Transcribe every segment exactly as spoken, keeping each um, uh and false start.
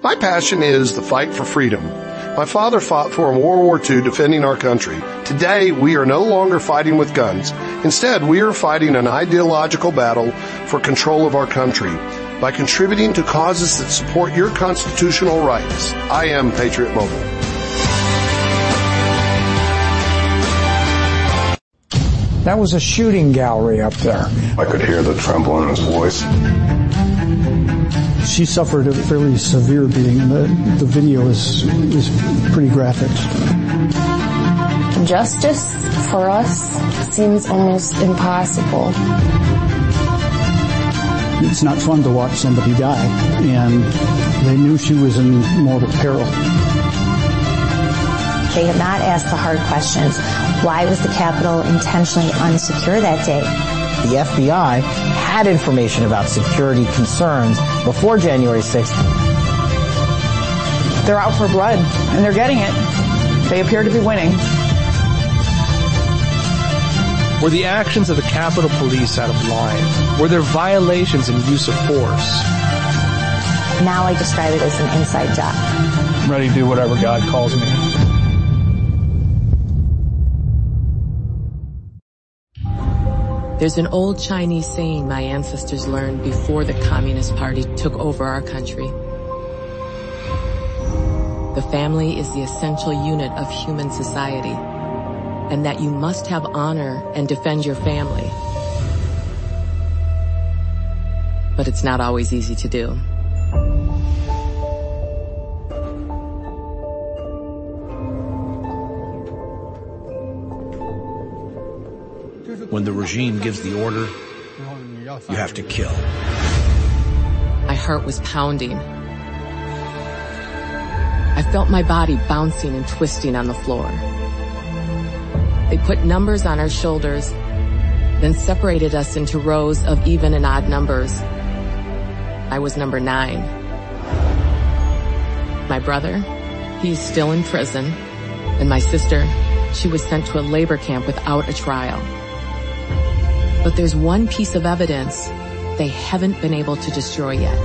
My passion is the fight for freedom. My father fought for in World War Two defending our country. Today, we are no longer fighting with guns. Instead, we are fighting an ideological battle for control of our country by contributing to causes that support your constitutional rights. I am Patriot Mobile. That was a shooting gallery up there. I could hear the tremble in his voice. She suffered a fairly severe beating, and the, the video is, is pretty graphic. Justice for us seems almost impossible. It's not fun to watch somebody die, and they knew she was in mortal peril. They have not asked the hard questions. Why was the Capitol intentionally unsecure that day? The F B I had information about security concerns before January sixth. They're out for blood, and they're getting it. They appear to be winning. Were the actions of the Capitol Police out of line? Were there violations and use of force? Now I describe it as an inside job. I'm ready to do whatever God calls me. There's an old Chinese saying my ancestors learned before the Communist Party took over our country. The family is the essential unit of human society, and that you must have honor and defend your family. But it's not always easy to do. When the regime gives the order, you have to kill. My heart was pounding. I felt my body bouncing and twisting on the floor. They put numbers on our shoulders, then separated us into rows of even and odd numbers. I was number nine. My brother, he's still in prison, and my sister, she was sent to a labor camp without a trial. But there's one piece of evidence they haven't been able to destroy yet.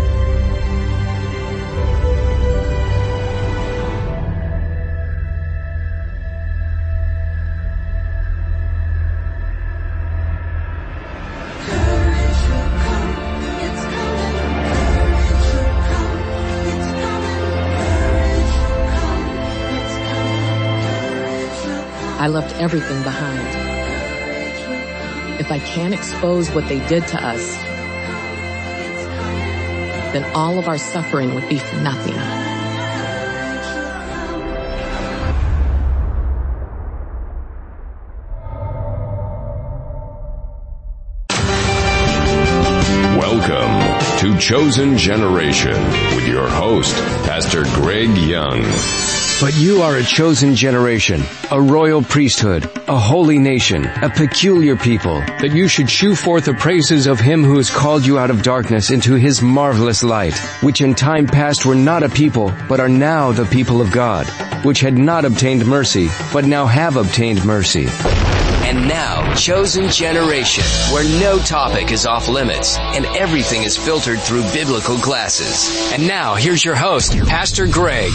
I left everything behind. If I can't expose what they did to us, then all of our suffering would be for nothing. Welcome to Chosen Generation with your host, Pastor Greg Young. But you are a chosen generation, a royal priesthood, a holy nation, a peculiar people, that you should shew forth the praises of him who has called you out of darkness into his marvelous light, which in time past were not a people, but are now the people of God, which had not obtained mercy, but now have obtained mercy. And now, Chosen Generation, where no topic is off limits and everything is filtered through biblical glasses. And now, here's your host, Pastor Greg.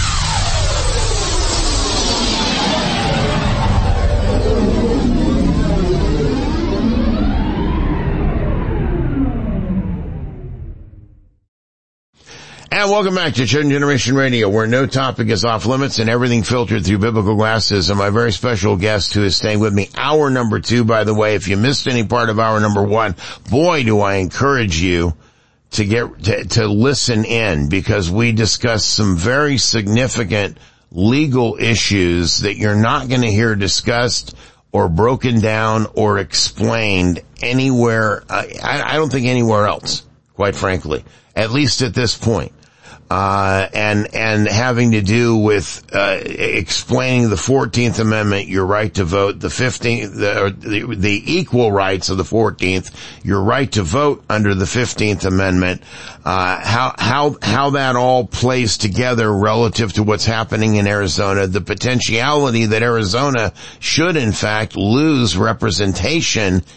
And welcome back to Chosen Generation Radio, where no topic is off limits and everything filtered through biblical glasses. And my very special guest who is staying with me, hour number two, by the way. If you missed any part of hour number one, boy, do I encourage you to get, to, to listen in, because we discuss some very significant legal issues that you're not going to hear discussed or broken down or explained anywhere, uh, I, I don't think anywhere else, quite frankly, at least at this point. Uh, and, and having to do with, uh, explaining the fourteenth Amendment, your right to vote, the fifteenth, the, the, the equal rights of the fourteenth, your right to vote under the fifteenth Amendment, uh, how, how, how that all plays together relative to what's happening in Arizona, the potentiality that Arizona should in fact lose representation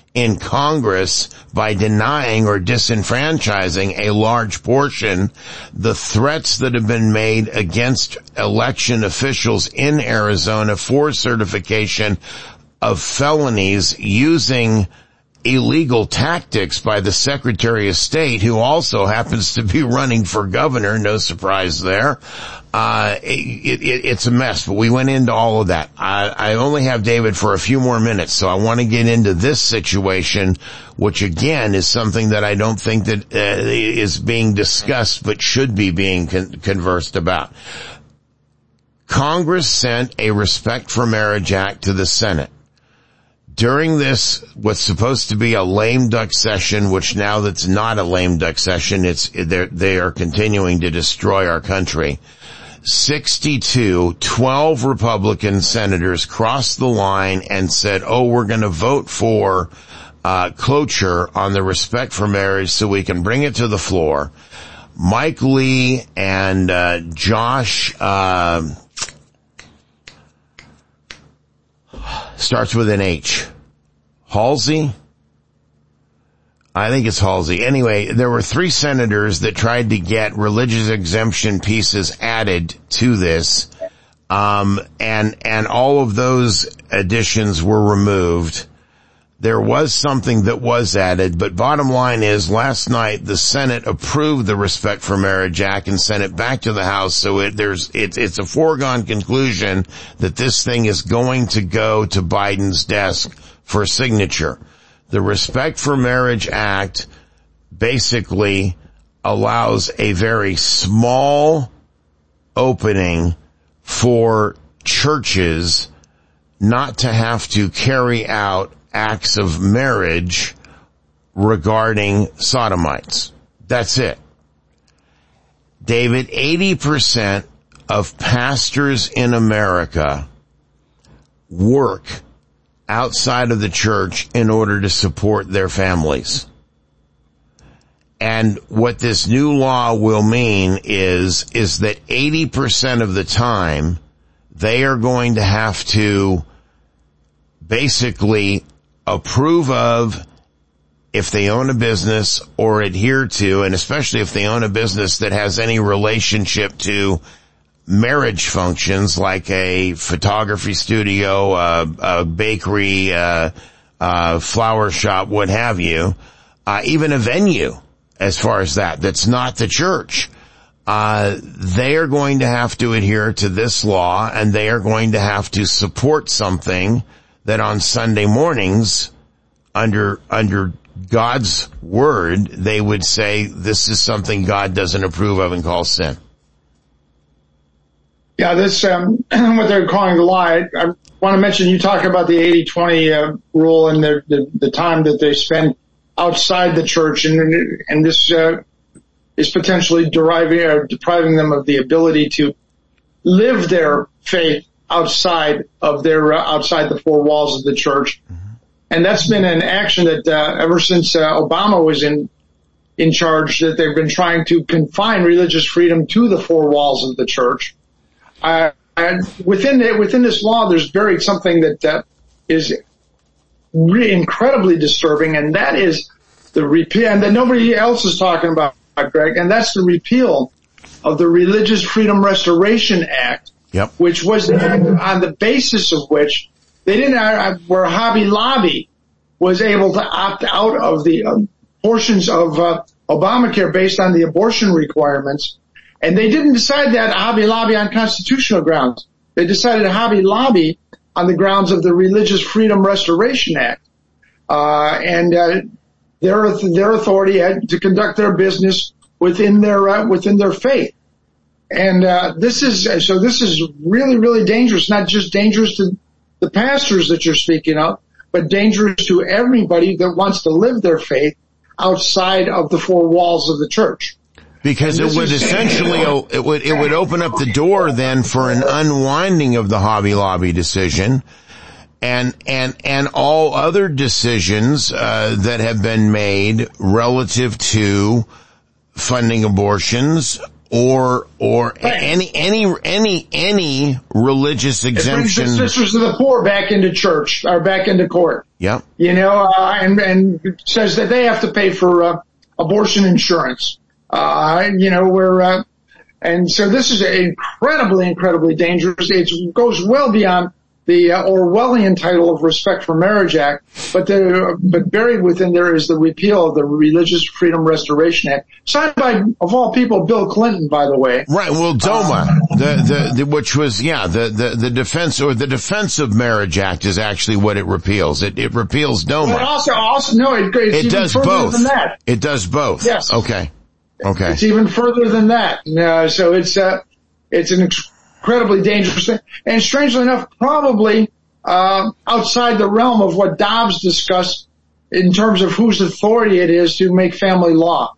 in Congress by denying or disenfranchising a large portion. The threats that have been made against election officials in Arizona for certification of felonies using illegal tactics by the Secretary of State, who also happens to be running for governor, no surprise there. Uh, it, it, it's a mess, but we went into all of that. I, I only have David for a few more minutes, so I want to get into this situation, which again is something that I don't think that uh, is being discussed, but should be being con- conversed about. Congress sent a Respect for Marriage Act to the Senate. During this, what's supposed to be a lame duck session, which now that's not a lame duck session, it's, they are continuing to destroy our country. sixty-two, twelve Republican senators crossed the line and said, oh, we're going to vote for, uh, cloture on the Respect for Marriage so we can bring it to the floor. Mike Lee and, uh, Josh, uh, starts with an H. Halsey? I think it's Halsey. Anyway, there were three senators that tried to get religious exemption pieces added to this. Um, and, and all of those additions were removed. There was something that was added, but bottom line is last night the Senate approved the Respect for Marriage Act and sent it back to the House. So it, there's, it, it's a foregone conclusion that this thing is going to go to Biden's desk for signature. The Respect for Marriage Act basically allows a very small opening for churches not to have to carry out acts of marriage regarding sodomites. That's it. David, eighty percent of pastors in America work outside of the church in order to support their families. And what this new law will mean is, is that eighty percent of the time they are going to have to basically approve of, if they own a business, or adhere to, and especially if they own a business that has any relationship to marriage functions like a photography studio, uh, a bakery, uh, uh, flower shop, what have you, uh, even a venue as far as that, that's not the church. Uh, they are going to have to adhere to this law, and they are going to have to support something that on Sunday mornings, under, under God's word, they would say this is something God doesn't approve of and calls sin. Yeah, this, um, what they're calling the law, I, I want to mention, you talk about the eighty twenty uh, rule and the, the, the time that they spend outside the church, and, and this, uh, is potentially deriving or depriving them of the ability to live their faith outside of their, uh, outside the four walls of the church. Mm-hmm. And that's been an action that, uh, ever since, uh, Obama was in, in charge, that they've been trying to confine religious freedom to the four walls of the church. Uh, and within it, within this law, there's buried something that, uh, is really incredibly disturbing, and that is the repeal, and that nobody else is talking about, Greg, and that's the repeal of the Religious Freedom Restoration Act, yep. which was on the basis of which they didn't, uh, where Hobby Lobby was able to opt out of the uh, portions of uh, Obamacare based on the abortion requirements. And they didn't decide that Hobby Lobby on constitutional grounds. They decided Hobby Lobby on the grounds of the Religious Freedom Restoration Act. Uh, and, uh, their, their authority had to conduct their business within their, uh, within their faith. And, uh, this is, so this is really, really dangerous, not just dangerous to the pastors that you're speaking of, but dangerous to everybody that wants to live their faith outside of the four walls of the church. Because it would essentially, it would, it would open up the door then for an unwinding of the Hobby Lobby decision and, and, and all other decisions, uh, that have been made relative to funding abortions or or right. any any any any religious exemption. It brings the Sisters of the Poor back into church or back into court. Yeah, you know, uh, and and says that they have to pay for uh, abortion insurance. Uh, you know, where uh, and so this is incredibly, incredibly dangerous. It goes well beyond the uh, Orwellian title of Respect for Marriage Act, but the, but buried within there is the repeal of the Religious Freedom Restoration Act, signed by, of all people, Bill Clinton, by the way. Right. Well, DOMA, um, the, the, the, which was, yeah, the, the, the defense or the Defense of Marriage Act is actually what it repeals. It, it repeals DOMA. But also, also, no, it, it's it even does further both. than that. It does both. Yes. Okay. Okay. It's even further than that. Uh, so it's, uh, it's an incredibly dangerous thing. And strangely enough, probably, uh, outside the realm of what Dobbs discussed in terms of whose authority it is to make family law.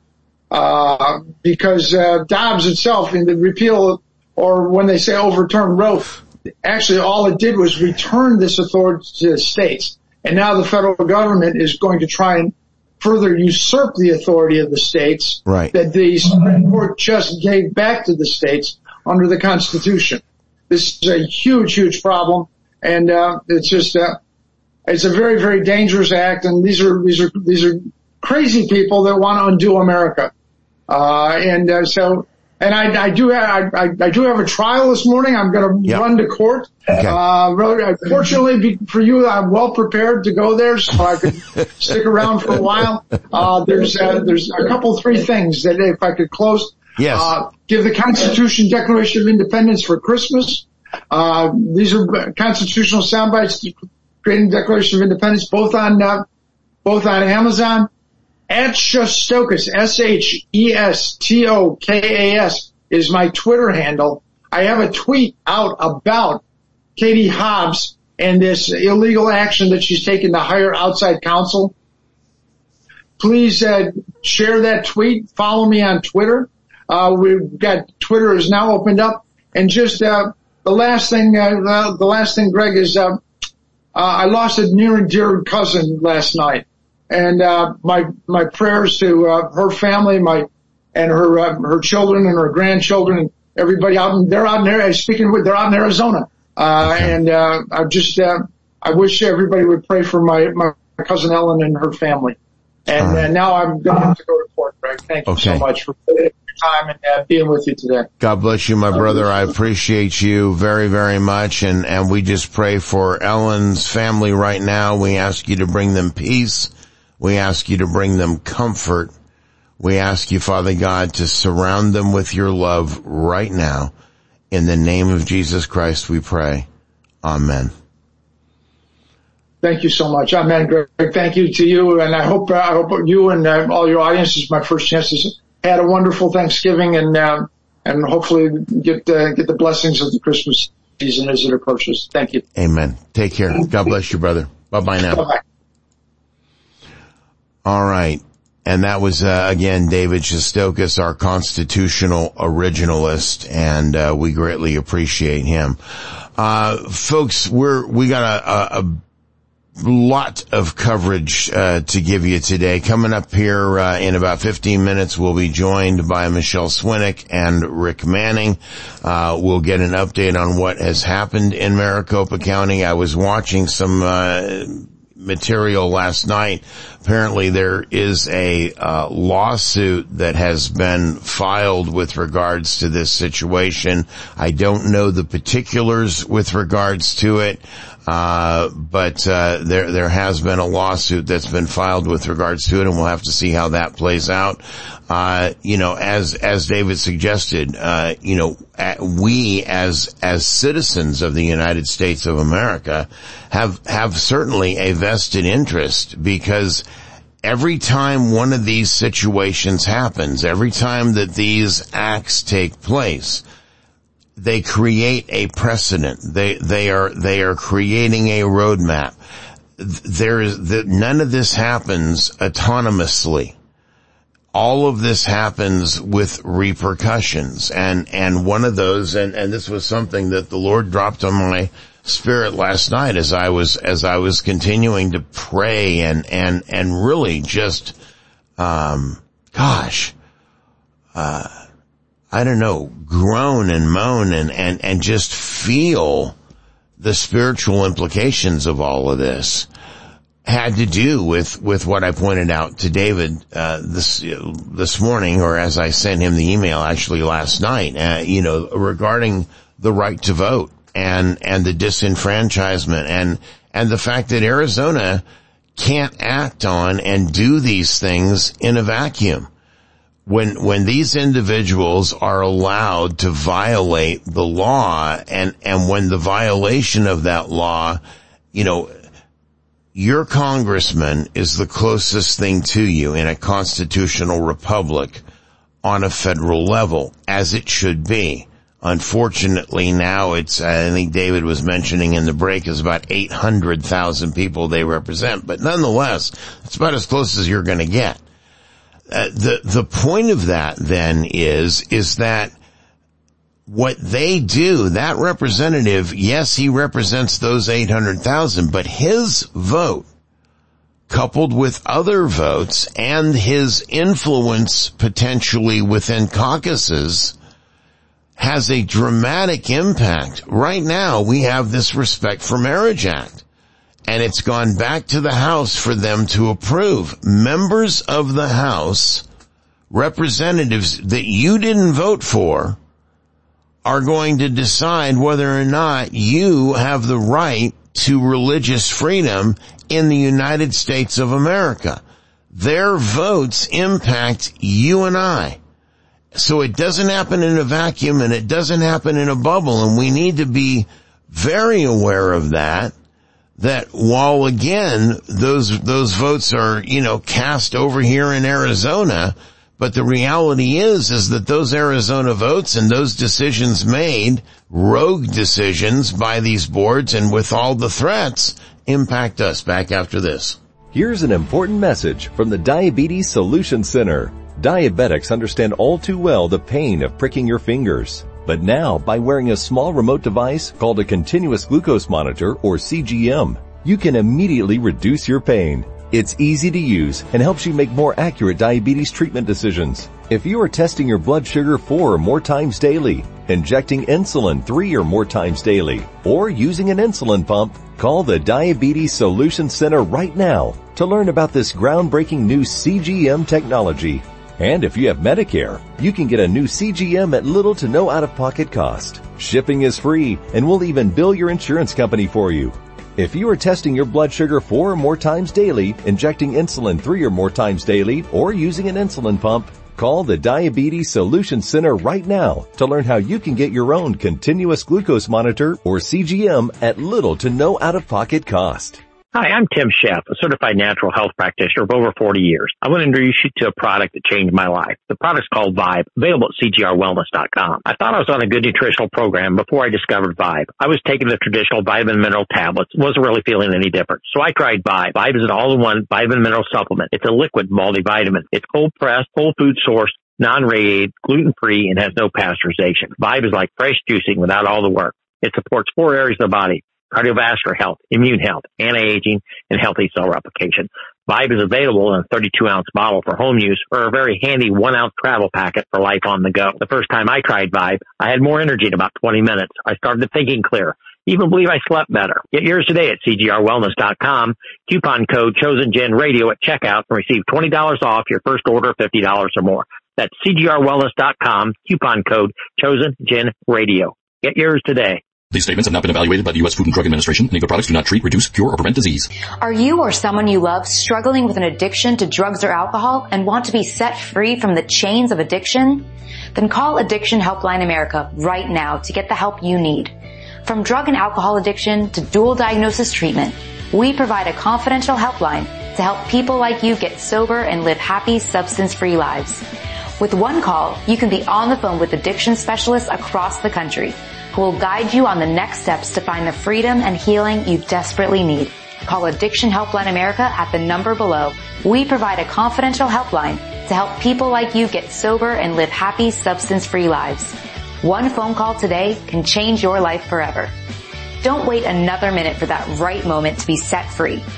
Uh, because, uh, Dobbs itself in the repeal or when they say overturn Roe, actually all it did was return this authority to the states. And now the federal government is going to try and further usurp the authority of the states right. that the Supreme Court just gave back to the states under the Constitution. This is a huge, huge problem. And, uh, it's just, uh, it's a very, very dangerous act. And these are, these are, these are crazy people that want to undo America. Uh, and, uh, so, and I, I do have, I, I do have a trial this morning. I'm going to yep. run to court. Okay. Uh, fortunately for you, I'm well prepared to go there so I could stick around for a while. Uh, there's, uh, there's a couple, three things that if I could close. Yes. Uh, give the Constitution Declaration of Independence for Christmas. Uh, these are constitutional sound bites creating Declaration of Independence, both on, uh, both on Amazon. At Shestokas, S H E S T O K A S is my Twitter handle. I have a tweet out about Katie Hobbs and this illegal action that she's taken to hire outside counsel. Please, uh, share that tweet. Follow me on Twitter. Uh, we've got Twitter is now opened up. And just, uh, the last thing, uh, the last thing, Greg, is, uh, uh, I lost a near and dear cousin last night. And, uh, my, my prayers to, uh, her family, my, and her, uh, her children and her grandchildren and everybody out in, they're out in there, speaking with, they're out in Arizona. Uh, okay. and, uh, I just, uh, I wish everybody would pray for my, my cousin Ellen and her family. And, right. uh, now I'm going to have to go to court, Greg. Thank you okay. so much for your time and uh, being with you today. God bless you, my brother. I appreciate you very, very much. And, and we just pray for Ellen's family right now. We ask you to bring them peace. We ask you to bring them comfort. We ask you, Father God, to surround them with your love right now. In the name of Jesus Christ, we pray. Amen. Thank you so much. Amen, Greg. Thank you to you. And I hope, uh, I hope you and uh, all your audience, this is my first chance to had a wonderful Thanksgiving and, uh, and hopefully get, uh, get the blessings of the Christmas season as it approaches. Thank you. Amen. Take care. God bless you, brother. Bye-bye now. Bye-bye. All right. And that was, uh, again, David Shestokas, our constitutional originalist, and, uh, we greatly appreciate him. Uh, folks, we're, we got a, a, a lot of coverage, uh, to give you today. Coming up here, uh, in about fifteen minutes, we'll be joined by Michelle Swinnock and Rick Manning. Uh, we'll get an update on what has happened in Maricopa County. I was watching some, uh, material last night. Apparently there is a uh, lawsuit that has been filed with regards to this situation. I don't know the particulars with regards to it, uh, but uh, there there has been a lawsuit that's been filed with regards to it, and we'll have to see how that plays out. Uh, you know, as as David suggested, uh, you know, we as as citizens of the United States of America have have certainly a vested interest, because every time one of these situations happens, every time that these acts take place, they create a precedent. They they are they are creating a roadmap. There is the, none of this happens autonomously. All of this happens with repercussions, and and one of those, and and this was something that the Lord dropped on my spirit last night as I was as I was continuing to pray and and and really just um gosh uh I don't know, groan and moan and, and, and just feel the spiritual implications of all of this, had to do with, with what I pointed out to David, uh, this, uh, this morning, or as I sent him the email actually last night, uh, you know, regarding the right to vote and, and the disenfranchisement and, and the fact that Arizona can't act on and do these things in a vacuum. When, when these individuals are allowed to violate the law and, and when the violation of that law, you know, your congressman is the closest thing to you in a constitutional republic on a federal level, as it should be. Unfortunately, now it's, I think David was mentioning in the break, is about eight hundred thousand people they represent. But nonetheless, it's about as close as you're going to get. Uh, the, the point of that then is, is that what they do, that representative, yes, he represents those eight hundred thousand, but his vote, coupled with other votes and his influence potentially within caucuses, has a dramatic impact. Right now, we have this Respect for Marriage Act, and it's gone back to the House for them to approve. Members of the House, representatives that you didn't vote for, are going to decide whether or not you have the right to religious freedom in the United States of America. Their votes impact you and I. So it doesn't happen in a vacuum and it doesn't happen in a bubble, and we need to be very aware of that, that while again, those, those votes are, you know, cast over here in Arizona, but the reality is, is that those Arizona votes and those decisions made, rogue decisions by these boards and with all the threats, impact us. Back after this. Here's an important message from the Diabetes Solution Center. Diabetics understand all too well the pain of pricking your fingers. But now, by wearing a small remote device called a continuous glucose monitor, or C G M, you can immediately reduce your pain. It's easy to use and helps you make more accurate diabetes treatment decisions. If you are testing your blood sugar four or more times daily, injecting insulin three or more times daily, or using an insulin pump, call the Diabetes Solution Center right now to learn about this groundbreaking new C G M technology. And if you have Medicare, you can get a new C G M at little to no out-of-pocket cost. Shipping is free, and we'll even bill your insurance company for you. If you are testing your blood sugar four or more times daily, injecting insulin three or more times daily, or using an insulin pump, call the Diabetes Solution Center right now to learn how you can get your own continuous glucose monitor, or C G M, at little to no out-of-pocket cost. Hi, I'm Tim Sheff, a certified natural health practitioner of over forty years. I want to introduce you to a product that changed my life. The product's called Vibe, available at C G R wellness dot com. I thought I was on a good nutritional program before I discovered Vibe. I was taking the traditional vitamin mineral tablets, wasn't really feeling any different. So I tried Vibe. Vibe is an all-in-one vitamin mineral supplement. It's a liquid multivitamin. It's cold-pressed, whole food sourced, non-radiated, gluten-free, and has no pasteurization. Vibe is like fresh juicing without all the work. It supports four areas of the body: cardiovascular health, immune health, anti-aging, and healthy cell replication. Vibe is available in a thirty-two ounce bottle for home use, or a very handy one ounce travel packet for life on the go. The first time I tried Vibe, I had more energy in about twenty minutes. I started thinking clear. Even believe I slept better. Get yours today at C G R wellness dot com. Coupon code ChosenGenRadio at checkout and receive twenty dollars off your first order of fifty dollars or more. That's C G R wellness dot com. Coupon code ChosenGenRadio. Get yours today. These statements have not been evaluated by the U S Food and Drug Administration. Legal products do not treat, reduce, cure, or prevent disease. Are you or someone you love struggling with an addiction to drugs or alcohol and want to be set free from the chains of addiction? Then call Addiction Helpline America right now to get the help you need. From drug and alcohol addiction to dual diagnosis treatment, we provide a confidential helpline to help people like you get sober and live happy, substance-free lives. With one call, you can be on the phone with addiction specialists across the country who will guide you on the next steps to find the freedom and healing you desperately need. Call Addiction Helpline America at the number below. We provide a confidential helpline to help people like you get sober and live happy, substance-free lives. One phone call today can change your life forever. Don't wait another minute for that right moment to be set free.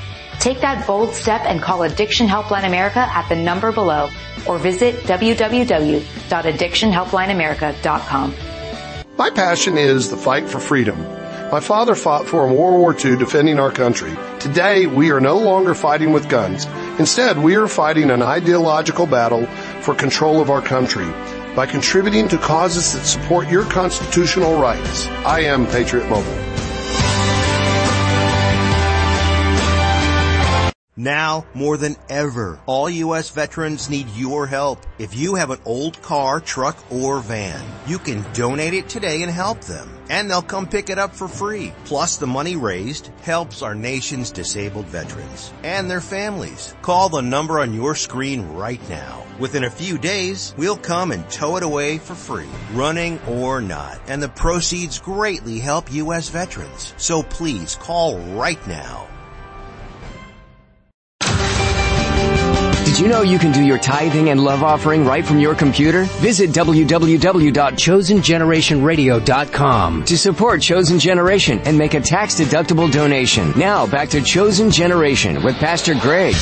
Take that bold step and call Addiction Helpline America at the number below or visit w w w dot addiction helpline america dot com. My passion is the fight for freedom. My father fought for in World War Two defending our country. Today, we are no longer fighting with guns. Instead, we are fighting an ideological battle for control of our country by contributing to causes that support your constitutional rights. I am Patriot Mobile. Now, more than ever, all U S veterans need your help. If you have an old car, truck, or van, you can donate it today and help them. And they'll come pick it up for free. Plus, the money raised helps our nation's disabled veterans and their families. Call the number on your screen right now. Within a few days, we'll come and tow it away for free, running or not. And the proceeds greatly help U S veterans. So please call right now. Did you know you can do your tithing and love offering right from your computer? Visit w w w dot chosen generation radio dot com to support Chosen Generation and make a tax-deductible donation. Now, back to Chosen Generation with Pastor Greg.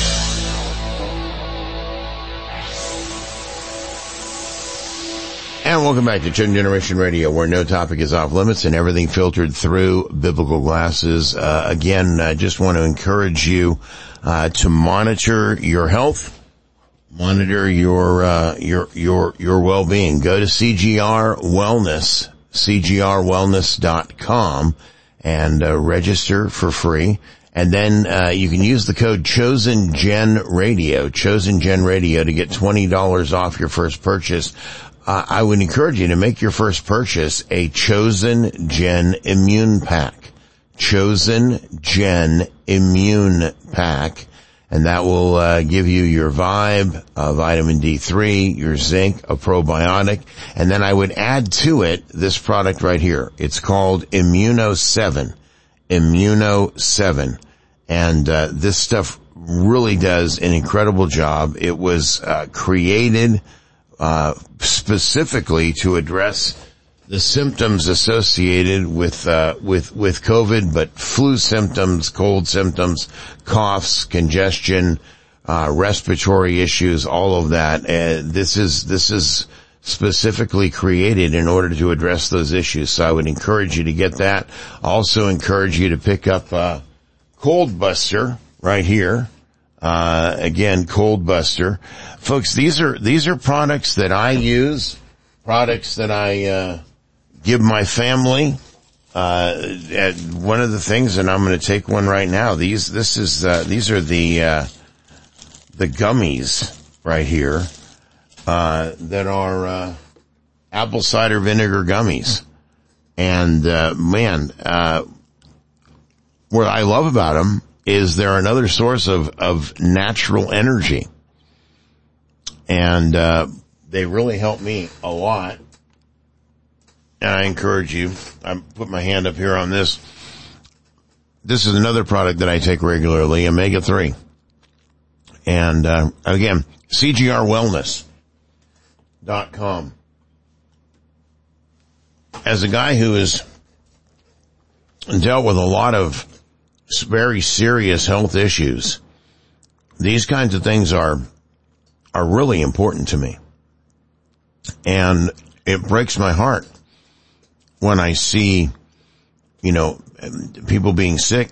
And welcome back to Chosen Generation Radio, where no topic is off limits and everything filtered through biblical glasses. Uh, again, I just want to encourage you uh, to monitor your health, monitor your uh, your your your well-being. Go to C G R Wellness, c g r wellness dot com, and uh, register for free. And then uh, you can use the code Chosen Gen Radio, Chosen Gen Radio, to get twenty dollars off your first purchase. Uh, I would encourage you to make your first purchase a Chosen Gen Immune Pack. Chosen Gen Immune Pack. And that will uh, give you your Vibe, uh, vitamin D three, your zinc, a probiotic. And then I would add to it this product right here. It's called Immuno seven. Immuno seven. And uh, this stuff really does an incredible job. It was uh, created Uh, specifically to address the symptoms associated with, uh, with, with COVID, but flu symptoms, cold symptoms, coughs, congestion, uh, respiratory issues, all of that. Uh, this is, this is specifically created in order to address those issues. So I would encourage you to get that. Also encourage you to pick up, uh, Cold Buster right here. Uh, again, Cold Buster. Folks, these are, these are products that I use, products that I, uh, give my family. Uh, at one of the things, and I'm going to take one right now. These, this is, uh, these are the, uh, the gummies right here, uh, that are, uh, apple cider vinegar gummies. And, uh, man, uh, what I love about them is they're another source of, of natural energy. And, uh, they really help me a lot. And I encourage you, I put my hand up here on this. This is another product that I take regularly, omega three. And, uh, again, C G R wellness dot com. As a guy who has dealt with a lot of very serious health issues, these kinds of things are, are really important to me. And it breaks my heart when I see, you know, people being sick,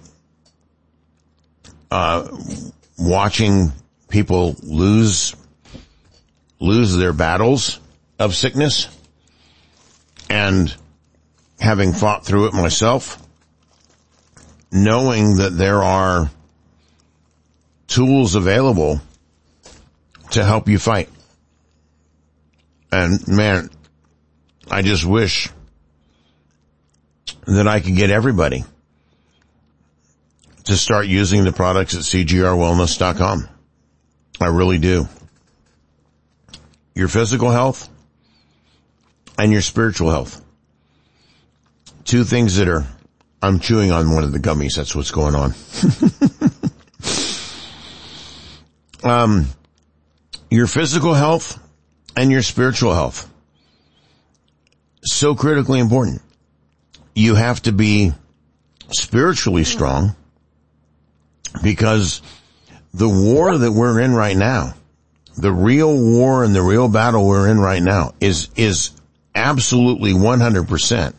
uh, watching people lose, lose their battles of sickness, and having fought through it myself, knowing that there are tools available to help you fight. And man, I just wish that I could get everybody to start using the products at C G R wellness dot com. I really do. Your physical health and your spiritual health. Two things that are, I'm chewing on one of the gummies. That's what's going on. um, your physical health and your spiritual health. So critically important. You have to be spiritually strong because the war that we're in right now, the real war and the real battle we're in right now is, is absolutely one hundred percent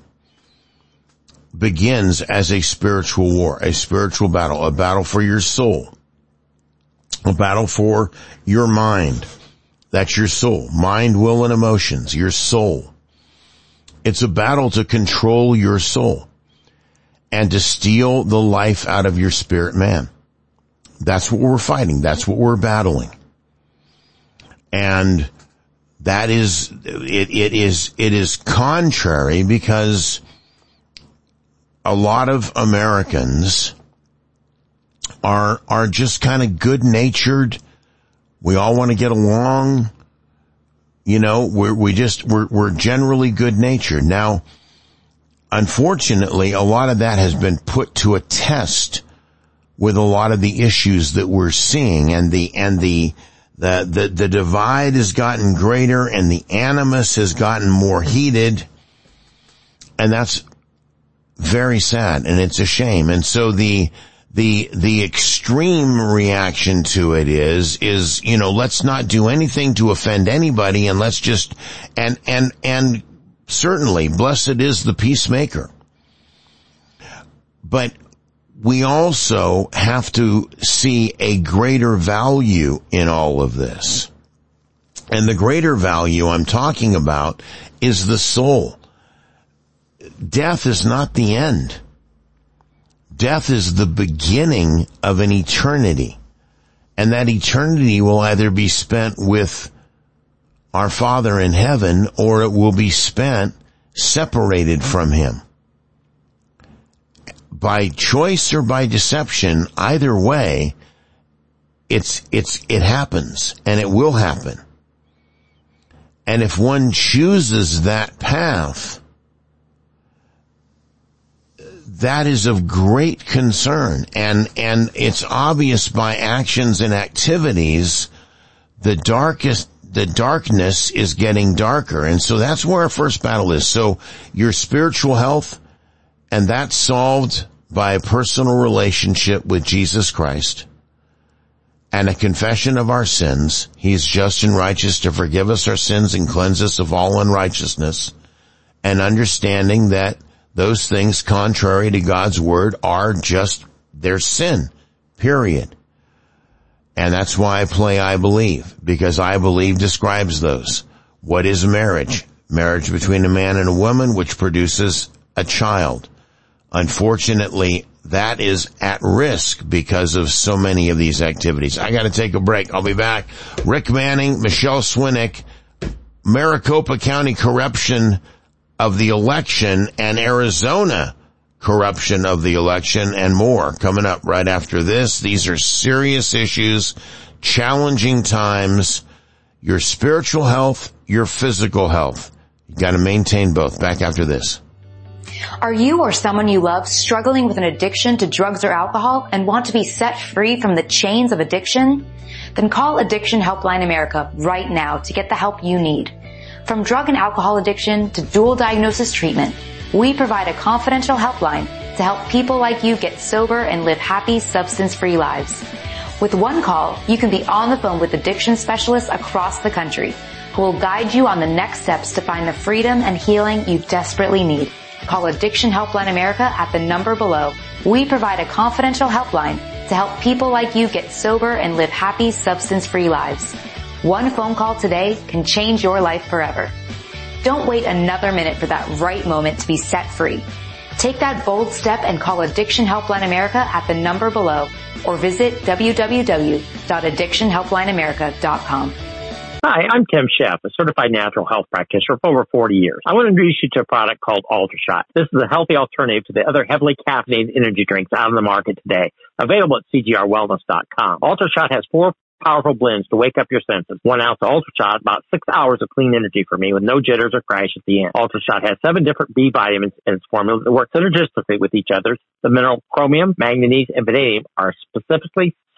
begins as a spiritual war, a spiritual battle, a battle for your soul, a battle for your mind. That's your soul, mind, will, and emotions, your soul. It's a battle to control your soul and to steal the life out of your spirit man. That's what we're fighting. That's what we're battling. And that is, it, it is, it is contrary because a lot of Americans are, are just kind of good-natured. We all want to get along. You know, we're, we just, we're, we're generally good-natured. Now, unfortunately, a lot of that has been put to a test with a lot of the issues that we're seeing, and the, and the, the, the, the divide has gotten greater and the animus has gotten more heated. And that's very sad, and it's a shame. And so the, the, the extreme reaction to it is, is, you know, let's not do anything to offend anybody, and let's just, and, and, and certainly, blessed is the peacemaker. But we also have to see a greater value in all of this. And the greater value I'm talking about is the soul. Death is not the end. Death is the beginning of an eternity. And that eternity will either be spent with our Father in heaven, or it will be spent separated from Him. By choice or by deception, either way, it's, it's, it happens, and it will happen. And if one chooses that path, that is of great concern, and, and it's obvious by actions and activities, the darkest, the darkness is getting darker. And so that's where our first battle is. So your spiritual health, and that's solved by a personal relationship with Jesus Christ and a confession of our sins. He's just and righteous to forgive us our sins and cleanse us of all unrighteousness, and understanding that those things contrary to God's word are just, they're sin, period. And that's why I play I Believe, because I Believe describes those. What is marriage? Marriage between a man and a woman, which produces a child. Unfortunately, that is at risk because of so many of these activities. I gotta take a break. I'll be back. Rick Manning, Michelle Swinnick, Maricopa County corruption of the election, and Arizona corruption of the election, and more coming up right after this. These are serious issues, challenging times. Your spiritual health, your physical health. You gotta maintain both. Back after this. Are you or someone you love struggling with an addiction to drugs or alcohol and want to be set free from the chains of addiction? Then call Addiction Helpline America right now to get the help you need. From drug and alcohol addiction to dual diagnosis treatment, we provide a confidential helpline to help people like you get sober and live happy, substance-free lives. With one call, you can be on the phone with addiction specialists across the country who will guide you on the next steps to find the freedom and healing you desperately need. Call Addiction Helpline America at the number below. We provide a confidential helpline to help people like you get sober and live happy, substance-free lives. One phone call today can change your life forever. Don't wait another minute for that right moment to be set free. Take that bold step and call Addiction Helpline America at the number below, or visit w w w dot addiction helpline america dot com. Hi, I'm Tim Sheff, a certified natural health practitioner for over forty years. I want to introduce you to a product called UltraShot. This is a healthy alternative to the other heavily caffeinated energy drinks out on the market today, available at c g r wellness dot com. UltraShot has four powerful blends to wake up your senses. One ounce of UltraShot, about six hours of clean energy for me with no jitters or crash at the end. UltraShot has seven different B vitamins in its formula that work synergistically with each other. The mineral chromium, manganese, and vanadium are specifically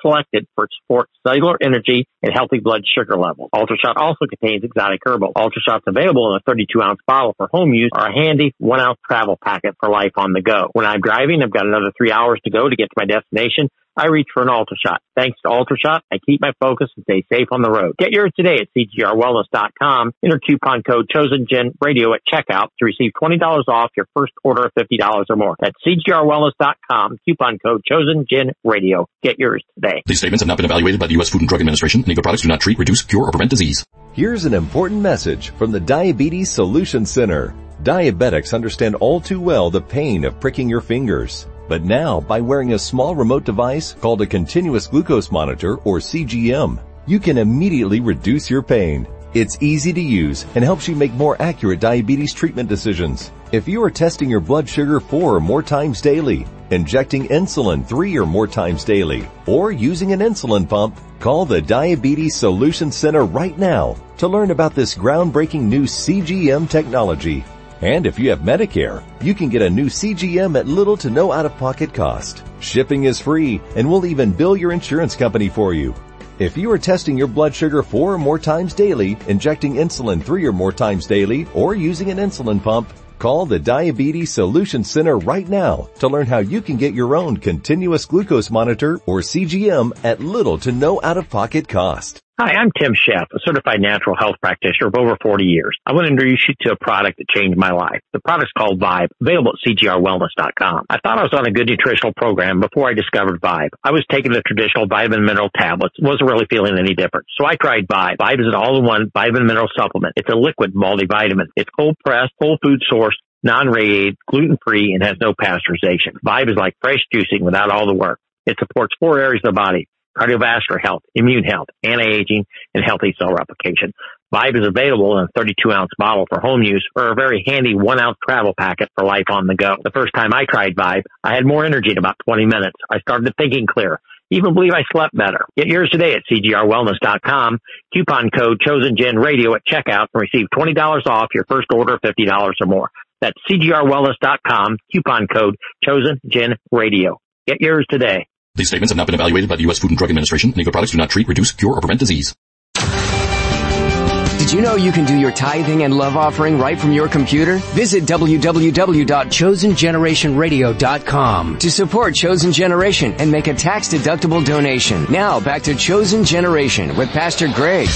selected for support cellular energy and healthy blood sugar levels. UltraShot also contains exotic herbal. UltraShot's available in a thirty-two ounce bottle for home use or a handy one ounce travel packet for life on the go. When I'm driving, I've got another three hours to go to get to my destination. I reach for an UltraShot. Thanks to UltraShot, I keep my focus and stay safe on the road. Get yours today at C G R wellness dot com. Enter coupon code ChosenGenRadio at checkout to receive twenty dollars off your first order of fifty dollars or more. That's C G R wellness dot com. Coupon code ChosenGenRadio. Get yours today. These statements have not been evaluated by the U S Food and Drug Administration. Any of the products do not treat, reduce, cure, or prevent disease. Here's an important message from the Diabetes Solution Center. Diabetics understand all too well the pain of pricking your fingers. But now, by wearing a small remote device called a continuous glucose monitor, or C G M, you can immediately reduce your pain. It's easy to use and helps you make more accurate diabetes treatment decisions. If you are testing your blood sugar four or more times daily, injecting insulin three or more times daily, or using an insulin pump, call the Diabetes Solution Center right now to learn about this groundbreaking new C G M technology. And if you have Medicare, you can get a new C G M at little to no out-of-pocket cost. Shipping is free, and we'll even bill your insurance company for you. If you are testing your blood sugar four or more times daily, injecting insulin three or more times daily, or using an insulin pump, call the Diabetes Solution Center right now to learn how you can get your own continuous glucose monitor, or C G M, at little to no out-of-pocket cost. Hi, I'm Tim Sheff, a certified natural health practitioner of over forty years. I want to introduce you to a product that changed my life. The product's called Vibe, available at C G R wellness dot com. I thought I was on a good nutritional program before I discovered Vibe. I was taking the traditional vitamin mineral tablets, wasn't really feeling any different. So I tried Vibe. Vibe is an all-in-one vitamin mineral supplement. It's a liquid multivitamin. It's cold-pressed, whole food sourced, non-radiated, gluten-free, and has no pasteurization. Vibe is like fresh juicing without all the work. It supports four areas of the body: cardiovascular health, immune health, anti-aging, and healthy cell replication. Vibe is available in a thirty-two ounce bottle for home use or a very handy one ounce travel packet for life on the go. The first time I tried Vibe, I had more energy in about twenty minutes. I started thinking clear. Even believe I slept better. Get yours today at C G R wellness dot com. Coupon code ChosenGenRadio at checkout and receive twenty dollars off your first order of fifty dollars or more. That's C G R wellness dot com. Coupon code ChosenGenRadio. Get yours today. These statements have not been evaluated by the U S Food and Drug Administration. Any of the products do not treat, reduce, cure, or prevent disease. Did you know you can do your tithing and love offering right from your computer? Visit w w w dot chosen generation radio dot com to support Chosen Generation and make a tax-deductible donation. Now, back to Chosen Generation with Pastor Greg.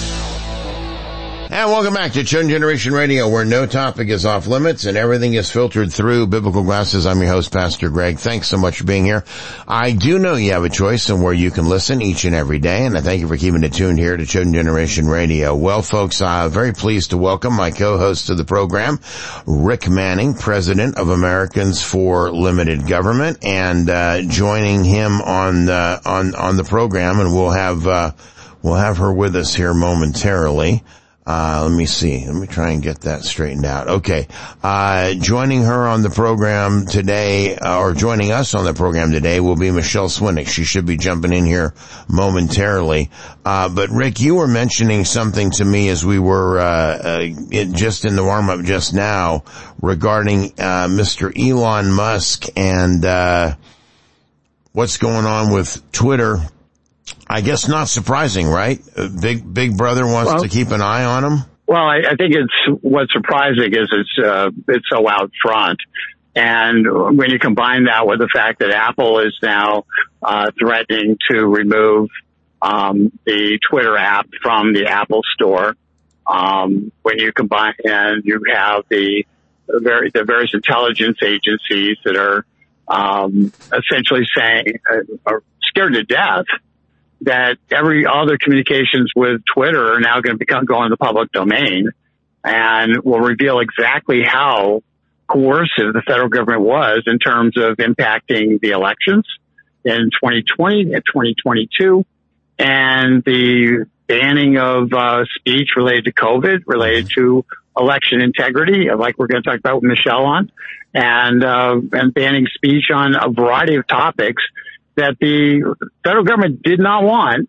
And welcome back to Chosen Generation Radio, where no topic is off limits and everything is filtered through biblical glasses. I'm your host, Pastor Greg. Thanks so much for being here. I do know you have a choice in where you can listen each and every day, and I thank you for keeping it tuned here to Chosen Generation Radio. Well, folks, I'm very pleased to welcome my co-host of the program, Rick Manning, President of Americans for Limited Government, and uh joining him on the on on the program, and we'll have uh we'll have her with us here momentarily. Uh, let me see. Let me try and get that straightened out. Okay. Uh, joining her on the program today, uh, or joining us on the program today will be Michelle Swinnick. She should be jumping in here momentarily. Uh, but Rick, you were mentioning something to me as we were, uh, uh it, just in the warm-up just now regarding, uh, Mister Elon Musk and, uh, what's going on with Twitter. I guess not surprising, right? Big Big Brother wants well, to keep an eye on him. Well, I, I think it's what's surprising is it's uh, it's so out front, and when you combine that with the fact that Apple is now uh, threatening to remove um, the Twitter app from the Apple Store, um, when you combine and you have the very the various intelligence agencies that are um, essentially saying uh, are scared to death that every other communications with Twitter are now going to become go in the public domain, and will reveal exactly how coercive the federal government was in terms of impacting the elections in twenty twenty and twenty twenty-two, and the banning of uh, speech related to COVID, related to election integrity, like we're going to talk about with Michelle on, and uh, and banning speech on a variety of topics that the federal government did not want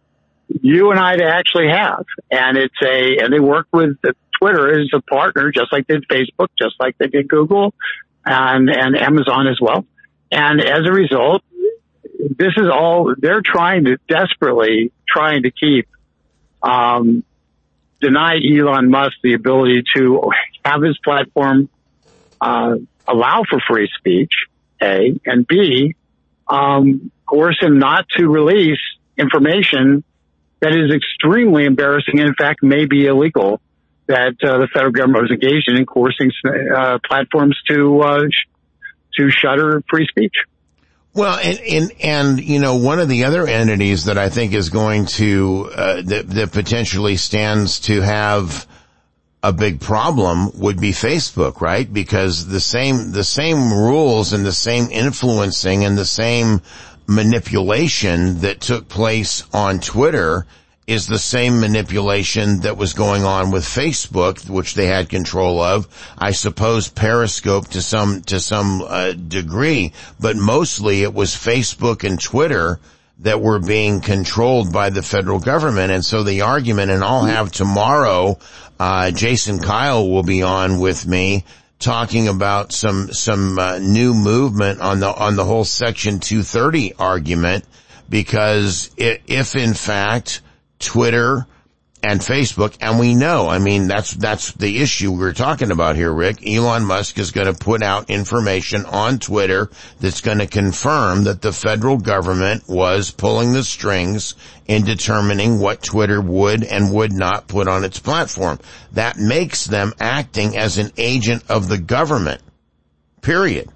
you and I to actually have. And it's a, and they work with the Twitter as a partner, just like they did Facebook, just like they did Google and, and Amazon as well. And as a result, this is all, they're trying to, desperately trying to keep, um, deny Elon Musk the ability to have his platform, uh, allow for free speech, A, and B, um, coerce him not to release information that is extremely embarrassing and in fact may be illegal, that uh, the federal government was engaged in, in coercing uh, platforms to uh, sh- to shutter free speech. Well, and, and, and, you know, one of the other entities that I think is going to, uh, that, that potentially stands to have a big problem would be Facebook, right? Because the same, the same rules and the same influencing and the same manipulation that took place on Twitter is the same manipulation that was going on with Facebook, which they had control of. I suppose Periscope to some, to some uh, degree, but mostly it was Facebook and Twitter that were being controlled by the federal government. And so the argument, and I'll have tomorrow, uh, Jason Kyle will be on with me talking about some, some, uh, new movement on the, on the whole Section two thirty argument, because if in fact Twitter and Facebook, and we know, I mean, that's, that's the issue we're talking about here, Rick. Elon Musk is going to put out information on Twitter that's going to confirm that the federal government was pulling the strings in determining what Twitter would and would not put on its platform. That makes them acting as an agent of the government. Period.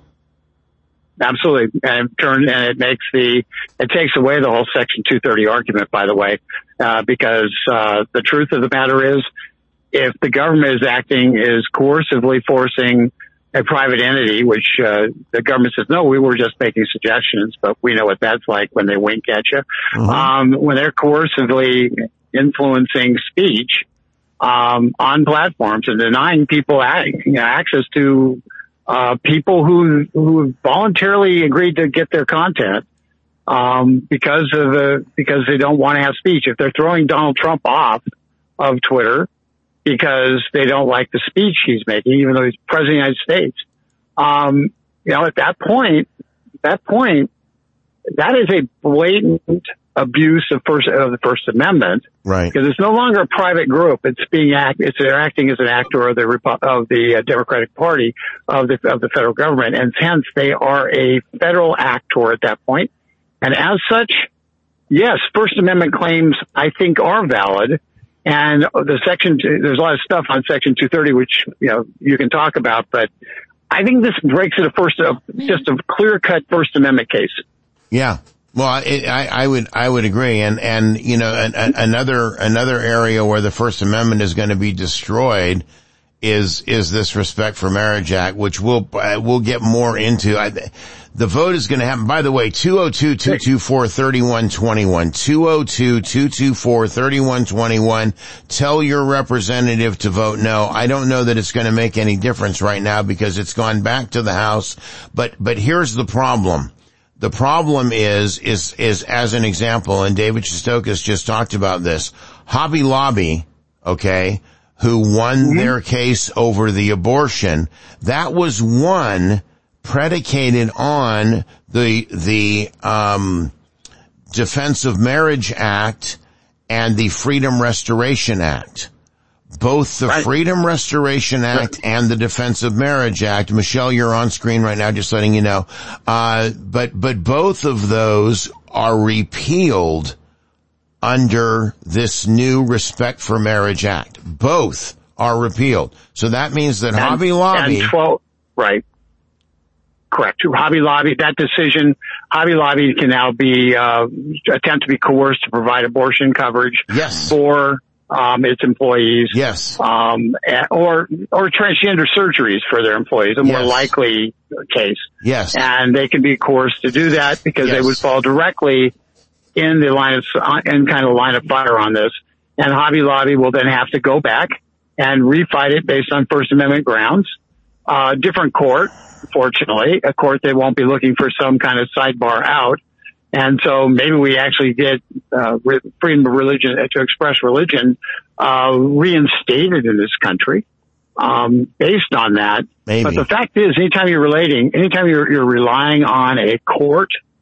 Absolutely. And it turn, and it makes the, it takes away the whole Section two thirty argument, by the way, uh, because, uh, the truth of the matter is, if the government is acting, is coercively forcing a private entity, which, uh, the government says, no, we were just making suggestions, but we know what that's like when they wink at you. Mm-hmm. Um, when they're coercively influencing speech, um, on platforms and denying people ac- you know, access to, Uh, people who, who voluntarily agreed to get their content, um, because of the, because they don't want to have speech. If they're throwing Donald Trump off of Twitter because they don't like the speech he's making, even though he's president of the United States, um, you know, at that point, at that point, that is a blatant abuse of first, of the First Amendment. Right. Because it's no longer a private group. It's being act, it's they're acting as an actor of the, of the uh, Democratic Party of the, of the federal government. And hence they are a federal actor at that point. And as such, yes, First Amendment claims I think are valid. And the section, there's a lot of stuff on Section two thirty, which, you know, you can talk about, but I think this breaks it a first, a, just a clear cut First Amendment case. Yeah. Well, it, I, I would, I would agree. And, and, you know, an, an, another, another area where the First Amendment is going to be destroyed is, is this Respect for Marriage Act, which we'll, uh, we'll get more into. I, the vote is going to happen. By the way, two oh two, two two four, three one two one, two oh two, two two four, three one two one. Tell your representative to vote no. I don't know that it's going to make any difference right now because it's gone back to the House. But, but here's the problem. The problem is, is, is as an example, and David Shestokas just talked about this, Hobby Lobby, okay, who won mm-hmm. their case over the abortion, that was won predicated on the, the, um, Defense of Marriage Act and the Freedom Restoration Act. Both the right. Freedom Restoration Act right. and the Defense of Marriage Act. Michelle, you're on screen right now, just letting you know. Uh, but, but both of those are repealed under this new Respect for Marriage Act. Both are repealed. So that means that and, Hobby Lobby. And twelve, right. Correct. Hobby Lobby, that decision, Hobby Lobby can now be, uh, attempt to be coerced to provide abortion coverage. Yes. For, um, its employees. Yes. Um, or, or transgender surgeries for their employees, a more yes. likely case. Yes. And they can be coerced to do that because yes. they would fall directly in the line of, in kind of line of fire on this. And Hobby Lobby will then have to go back and refight it based on First Amendment grounds. Uh, different court, fortunately, a court they won't be looking for some kind of sidebar out. And so maybe we actually get, uh, freedom of religion, to express religion, uh, reinstated in this country, um, based on that. Maybe. But the fact is, anytime you're relating, anytime you're, you're relying on a court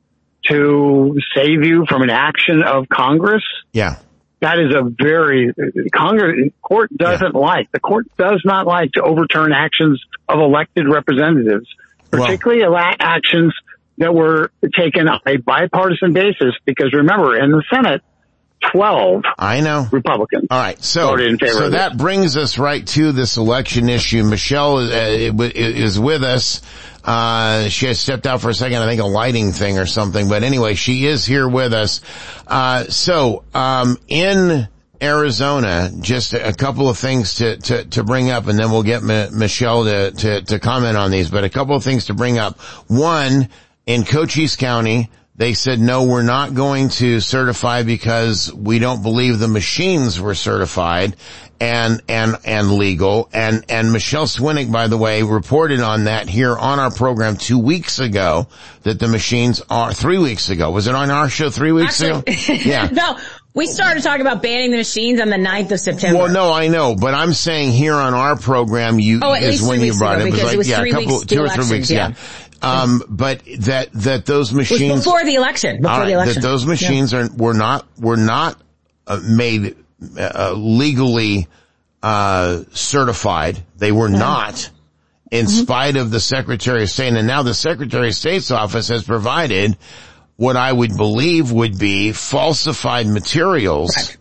to save you from an action of Congress. Yeah. That is a very, Congress, court doesn't yeah. like, the court does not like to overturn actions of elected representatives, particularly well, actions that were taken on a bipartisan basis, because remember, in the Senate, twelve I know. Republicans. All right. So, voted in favor so of that this. brings us right to this election issue. Michelle is, uh, is with us. Uh, she has stepped out for a second, I think a lighting thing or something, but anyway, she is here with us. Uh, so, um, in Arizona, just a couple of things to, to, to bring up, and then we'll get M- Michelle to, to, to comment on these, but a couple of things to bring up. One, in Cochise County, they said, no, we're not going to certify because we don't believe the machines were certified and, and, and legal. And, and Michelle Swinick, by the way, reported on that here on our program two weeks ago, that the machines are, three weeks ago. Was it on our show three weeks Actually, ago? Yeah. No, we started talking about banning the machines on the ninth of September. Well, no, I know, but I'm saying here on our program, you, oh, at is least when three you weeks brought ago, it. It was like, it was yeah, three a couple, weeks, two or three elections, weeks, yeah. yeah. Um, but that, that those machines. It was before the election, before right, the election. That those machines yeah. are, were not, were not, uh, made, uh, legally, uh, certified. They were yeah. not, in mm-hmm. spite of the Secretary of State. And now the Secretary of State's office has provided what I would believe would be falsified materials. Right.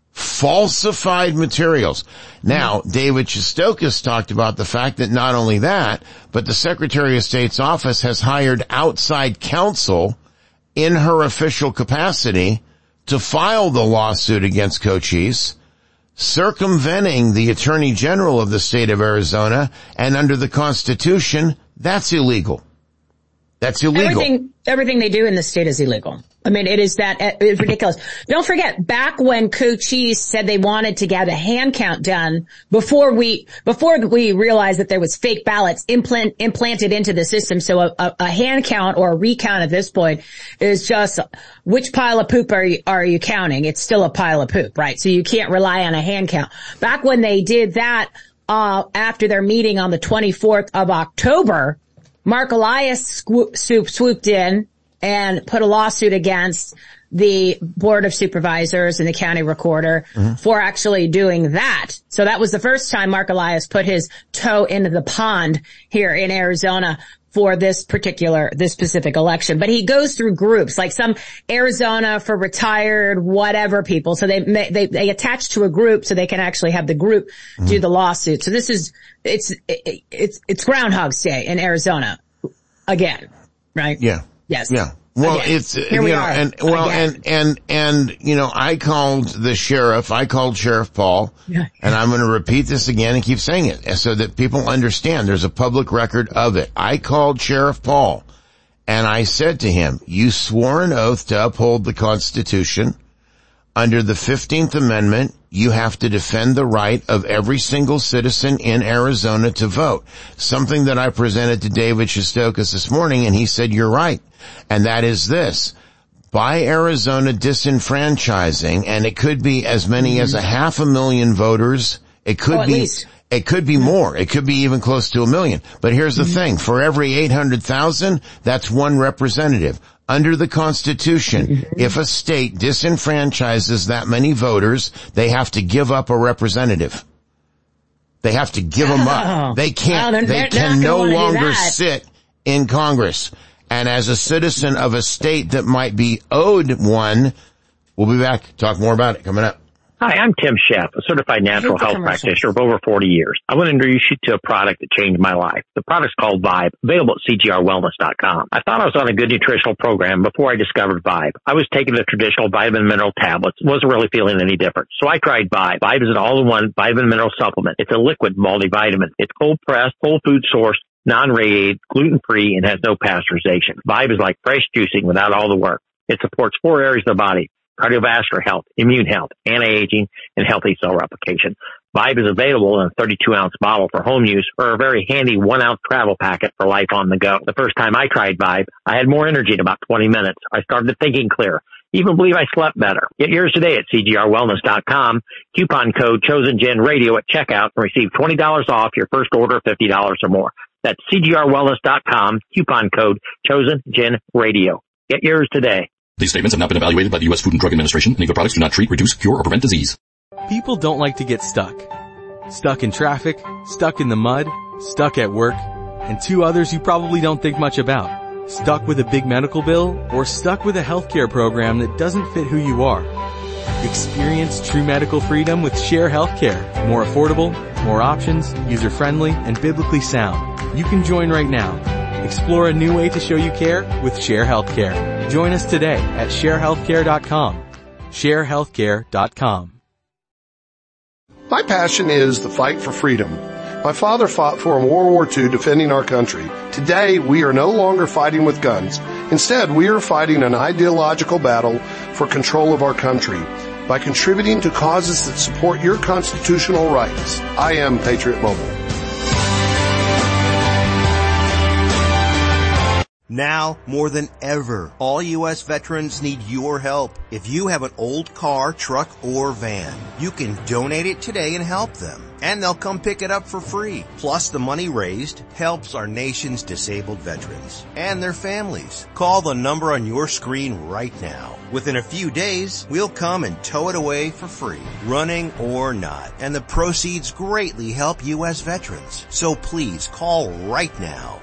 Falsified materials. Now, David Chistokis talked about the fact that not only that, but the Secretary of State's office has hired outside counsel in her official capacity to file the lawsuit against Cochise, circumventing the Attorney General of the state of Arizona, and under the Constitution, that's illegal. That's illegal. Everything, everything they do in the state is illegal. I mean, it is that, it's ridiculous. Don't forget, back when Cochise said they wanted to get a hand count done before we, before we realized that there was fake ballots implant, implanted into the system. So a, a, a hand count or a recount at this point is just, which pile of poop are you, are you counting? It's still a pile of poop, right? So you can't rely on a hand count. Back when they did that, uh, after their meeting on the twenty-fourth of October, Mark Elias swoop, swooped in and put a lawsuit against the Board of Supervisors and the county recorder mm-hmm. for actually doing that. So that was the first time Mark Elias put his toe into the pond here in Arizona for this particular, this specific election. But he goes through groups, like some Arizona for retired whatever people. So they, they, they attach to a group so they can actually have the group mm-hmm. do the lawsuit. So this is, it's, it, it's, it's Groundhog's Day in Arizona again, right? Yeah. Yes. Yeah. Well, Again. it's, Here you we know, are. and, well, Again. and, and, and, you know, I called the sheriff, I called Sheriff Paul, yeah. and I'm going to repeat this again and keep saying it so that people understand there's a public record of it. I called Sheriff Paul and I said to him, you swore an oath to uphold the Constitution. Under the fifteenth Amendment, you have to defend the right of every single citizen in Arizona to vote. Something that I presented to David Chistokis this morning, and he said, you're right. And that is this. By Arizona disenfranchising, and it could be as many as a half a million voters, it could oh, be, least. it could be more. It could be even close to a million. But here's the mm-hmm. thing. For every eight hundred thousand, that's one representative. Under the Constitution, mm-hmm. if a state disenfranchises that many voters, they have to give up a representative. They have to give them up. They can't, well, they they're, can they're no longer sit in Congress. And as a citizen of a state that might be owed one, we'll be back. Talk more about it coming up. Hi, I'm Tim Sheff, a certified natural health practitioner of over forty years. I want to introduce you to a product that changed my life. The product's called Vibe, available at C G R wellness dot com. I thought I was on a good nutritional program before I discovered Vibe. I was taking the traditional vitamin mineral tablets, wasn't really feeling any different. So I tried Vibe. Vibe is an all-in-one vitamin mineral supplement. It's a liquid multivitamin. It's cold-pressed, whole food sourced, non-radiated, gluten-free, and has no pasteurization. Vibe is like fresh juicing without all the work. It supports four areas of the body: cardiovascular health, immune health, anti-aging, and healthy cell replication. Vibe is available in a thirty-two ounce bottle for home use or a very handy one ounce travel packet for life on the go. The first time I tried Vibe, I had more energy in about twenty minutes. I started thinking clear. Even believe I slept better. Get yours today at C G R wellness dot com. Coupon code ChosenGen Radio at checkout and receive twenty dollars off your first order of fifty dollars or more. That's C G R wellness dot com. Coupon code ChosenGen Radio. Get yours today. These statements have not been evaluated by the U S Food and Drug Administration. Any of the products do not treat, reduce, cure, or prevent disease. People don't like to get stuck. Stuck in traffic, stuck in the mud, stuck at work, and two others you probably don't think much about. Stuck with a big medical bill, or stuck with a healthcare program that doesn't fit who you are. Experience true medical freedom with Share Healthcare. More affordable, more options, user-friendly, and biblically sound. You can join right now. Explore a new way to show you care with Share Healthcare. Join us today at share healthcare dot com. share healthcare dot com. My passion is the fight for freedom. My father fought for in World War Two defending our country. Today, we are no longer fighting with guns. Instead, we are fighting an ideological battle for control of our country by contributing to causes that support your constitutional rights. I am Patriot Mobile. Now, more than ever, all U S veterans need your help. If you have an old car, truck, or van, you can donate it today and help them. And they'll come pick it up for free. Plus, the money raised helps our nation's disabled veterans and their families. Call the number on your screen right now. Within a few days, we'll come and tow it away for free, running or not. And the proceeds greatly help U S veterans. So please call right now.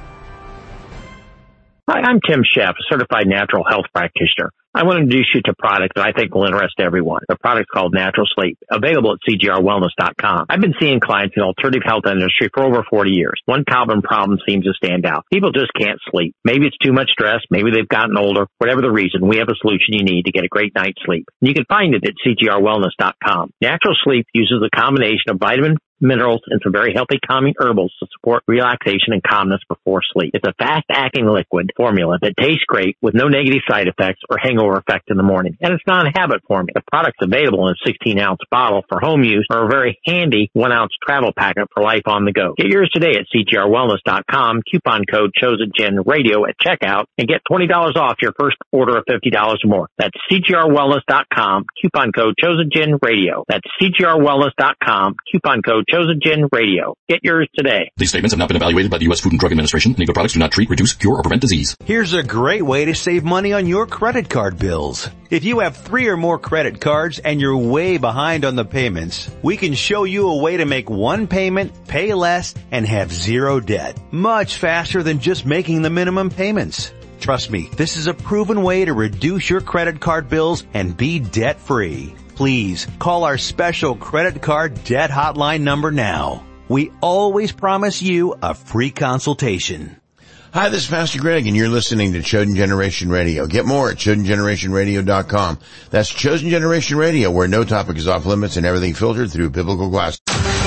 Hi, I'm Tim Sheff, a certified natural health practitioner. I want to introduce you to a product that I think will interest everyone. The product's called Natural Sleep, available at C G R wellness dot com. I've been seeing clients in the alternative health industry for over forty years. One common problem seems to stand out. People just can't sleep. Maybe it's too much stress. Maybe they've gotten older. Whatever the reason, we have a solution you need to get a great night's sleep. And you can find it at C G R wellness dot com. Natural Sleep uses a combination of vitamin, minerals, and some very healthy calming herbals to support relaxation and calmness before sleep. It's a fast-acting liquid formula that tastes great with no negative side effects or hangover effect in the morning. And it's non-habit forming. The product's available in a sixteen ounce bottle for home use or a very handy one ounce travel packet for life on the go. Get yours today at C G R wellness dot com. Coupon code ChosenGenRadio at checkout and get twenty dollars off your first order of fifty dollars or more. That's C G R wellness dot com. Coupon code ChosenGenRadio. That's C G R wellness dot com. Coupon code ChosenGenRadio. Get yours today. These statements have not been evaluated by the U S Food and Drug Administration. Any of the products do not treat, reduce, cure, or prevent disease. Here's a great way to save money on your credit card bills. If you have three or more credit cards and you're way behind on the payments, we can show you a way to make one payment, pay less, and have zero debt. Much faster than just making the minimum payments. Trust me, this is a proven way to reduce your credit card bills and be debt-free. Please call our special credit card debt hotline number now. We always promise you a free consultation. Hi, this is Pastor Greg, and you're listening to Chosen Generation Radio. Get more at chosen generation radio dot com. That's Chosen Generation Radio, where no topic is off limits and everything filtered through biblical glass.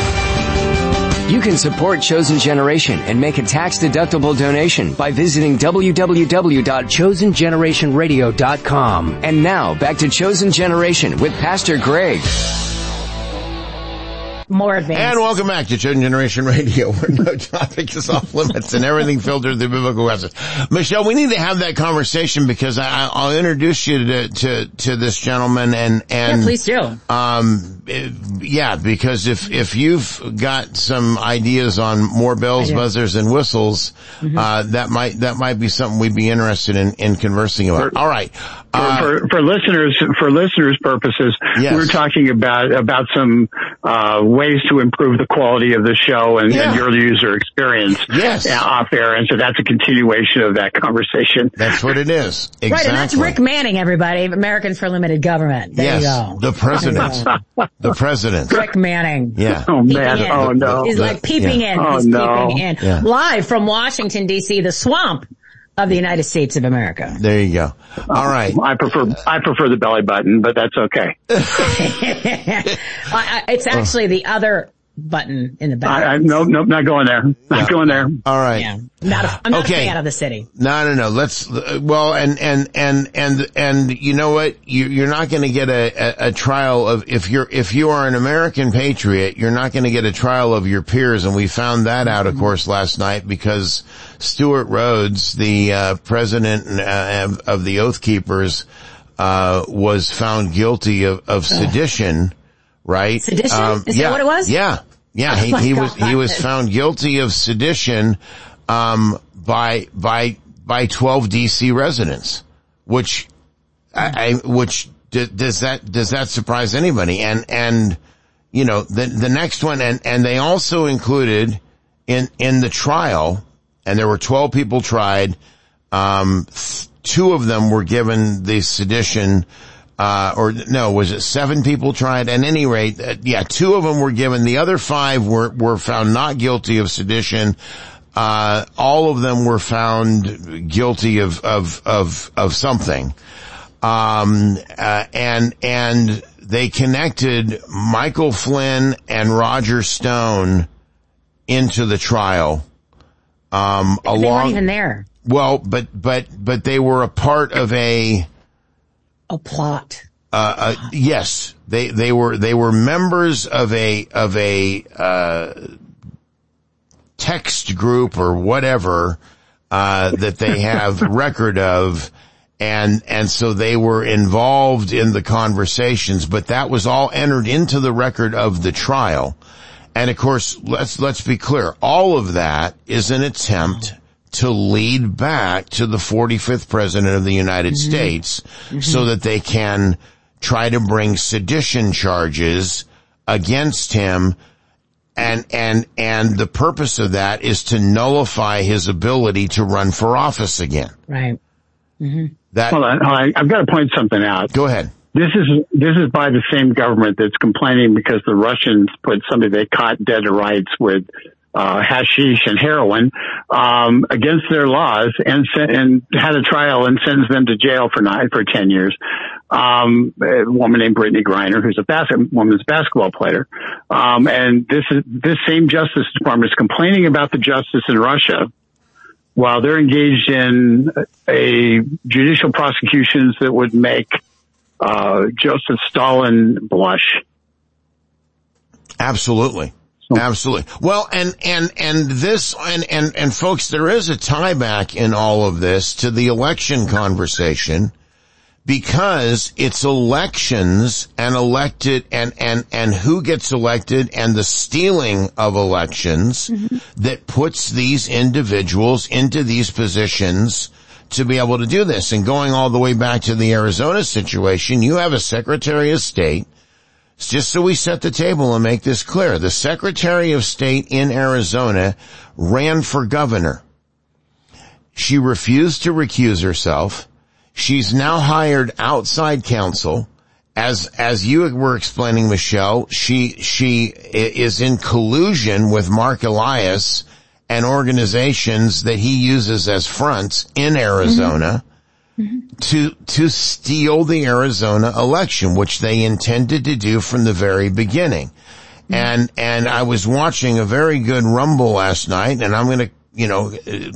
You can support Chosen Generation and make a tax-deductible donation by visiting w w w dot chosen generation radio dot com. And now, back to Chosen Generation with Pastor Greg. More advanced. And welcome back to Chosen Generation Radio, where no topic is off limits and everything filtered through biblical lessons. Michelle, we need to have that conversation because I, I'll introduce you to, to, to this gentleman and, and. Yeah, please do. Um, it, yeah, because if, if you've got some ideas on more bells, buzzers, and whistles, mm-hmm. uh, that might, that might be something we'd be interested in, in conversing about. For, All right. Uh, for, for listeners, for listeners' purposes, yes. we're talking about, about some, uh, ways to improve the quality of the show and, yeah. and your user experience yes. off air. And so that's a continuation of that conversation. That's what it is. Exactly. Right, and that's Rick Manning, everybody. Americans for Limited Government. There yes, you go. The president. The president. Rick Manning. Yeah. Oh, man. In. Oh, no. He's the, like peeping yeah. in. Oh, He's no. peeping in. Yeah. Live from Washington, D C, the swamp of the United States of America. There you go. All right. I prefer, I prefer the belly button, but that's okay. I, I, it's actually the other button in the back. I, I, no, no, not going there. Not yeah. going there. All right. Yeah. Not a, I'm not okay. a fan of the city. No, no, no. Let's, well, and, and, and, and, and you know what? You, you're not going to get a, a, a trial of, if you're, if you are an American patriot, you're not going to get a trial of your peers. And we found that out, of course, last night because Stuart Rhodes, the, uh, president uh, of, of the Oath Keepers, uh, was found guilty of, of sedition, right? Sedition? Um, Is yeah, that what it was? Yeah. Yeah, Oh he, he was, he was found guilty of sedition, um, by, by, by twelve D C residents, which, I, I which d- does that does that surprise anybody? And and you know the the next one, and and they also included in in the trial, and there were twelve people tried. Um, th- two of them were given the sedition. Uh, or no, was it seven people tried? At any rate, uh, yeah, two of them were given. The other five were, were found not guilty of sedition. Uh, all of them were found guilty of, of, of, of something. Um, uh, and, and they connected Michael Flynn and Roger Stone into the trial. Um, they along, weren't even there. Well, but, but, but they were a part of a, A plot. Uh, uh, yes, they, they were, they were members of a, of a, uh, text group or whatever, uh, that they have record of. And, and so they were involved in the conversations, but that was all entered into the record of the trial. And of course, let's, let's be clear. All of that is an attempt to lead back to the forty-fifth president of the United mm-hmm. States mm-hmm. so that they can try to bring sedition charges against him. And, and, and the purpose of that is to nullify his ability to run for office again. Right. Mm-hmm. That, Hold on, I, I've got to point something out. Go ahead. This is, this is by the same government that's complaining because the Russians put somebody they caught dead to rights with Uh, hashish and heroin, um, against their laws and sent, and had a trial and sends them to jail for nine, for ten years. Um, a woman named Brittany Griner, who's a bas- woman's basketball player. Um, and this is, this same Justice Department is complaining about the justice in Russia while they're engaged in a judicial prosecutions that would make, uh, Joseph Stalin blush. Absolutely. Absolutely. Well, and, and, and this, and, and, and folks, there is a tie back in all of this to the election conversation because it's elections and elected and, and, and who gets elected and the stealing of elections mm-hmm. that puts these individuals into these positions to be able to do this. And going all the way back to the Arizona situation, you have a Secretary of State. Just so we set the table and make this clear, the Secretary of State in Arizona ran for governor. She refused to recuse herself. She's now hired outside counsel. As, as you were explaining, Michelle, she, she is in collusion with Mark Elias and organizations that he uses as fronts in Arizona. Mm-hmm. to to steal the Arizona election, which they intended to do from the very beginning. Mm-hmm. And and I was watching a very good Rumble last night, and I'm going to, you know,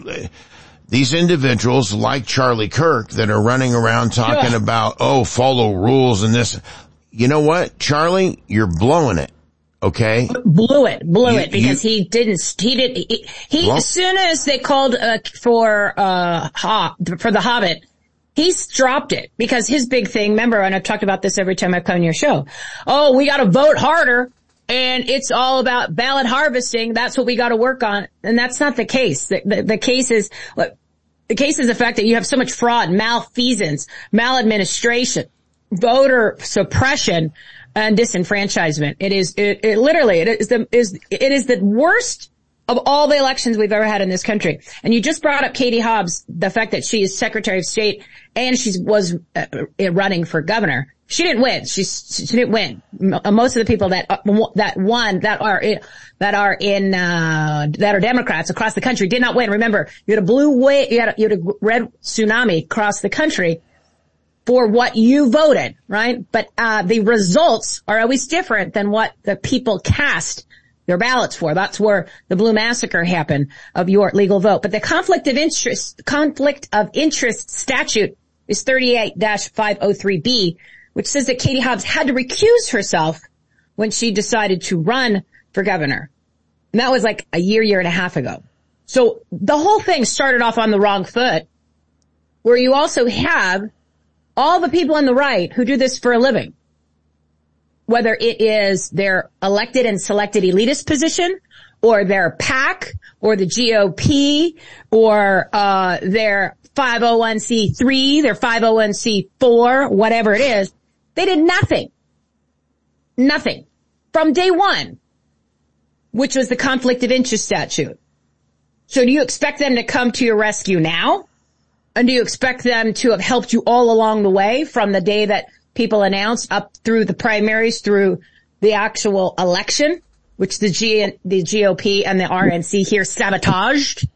these individuals like Charlie Kirk that are running around talking yeah. about, oh, follow rules and this. You know what, Charlie? You're blowing it. Okay. Blew it, blew you, it because you, he didn't, he did, he, he well, as soon as they called, uh, for, uh, ha, for the Hobbit, he's dropped it because his big thing, remember, and I've talked about this every time I've come on your show. Oh, we gotta vote harder and it's all about ballot harvesting. That's what we gotta work on. And that's not the case. The, the, the case is, look, the case is the fact that you have so much fraud, malfeasance, maladministration, voter suppression, and disenfranchisement. It is, it, it literally, it is the, is, it is the worst of all the elections we've ever had in this country. And you just brought up Katie Hobbs, the fact that she is Secretary of State and she was uh, running for governor. She didn't win. She, she didn't win. Most of the people that, uh, that won, that are, that are in, uh, that are Democrats across the country did not win. Remember, you had a blue wave, you had a, you had a red tsunami across the country for what you voted, right? But, uh, the results are always different than what the people cast their ballots for. That's where the Blue Massacre happened of your legal vote. But the conflict of interest, conflict of interest statute is thirty-eight dash five oh three B, which says that Katie Hobbs had to recuse herself when she decided to run for governor. And that was like a year, year and a half ago. So the whole thing started off on the wrong foot, where you also have all the people on the right who do this for a living, whether it is their elected and selected elitist position or their PAC or the G O P or, uh, their five oh one c three, their five oh one c four, whatever it is. They did nothing. Nothing. From day one, which was the conflict of interest statute. So do you expect them to come to your rescue now? And do you expect them to have helped you all along the way from the day that people announced up through the primaries, through the actual election, which the G, the G O P and the R N C here sabotaged,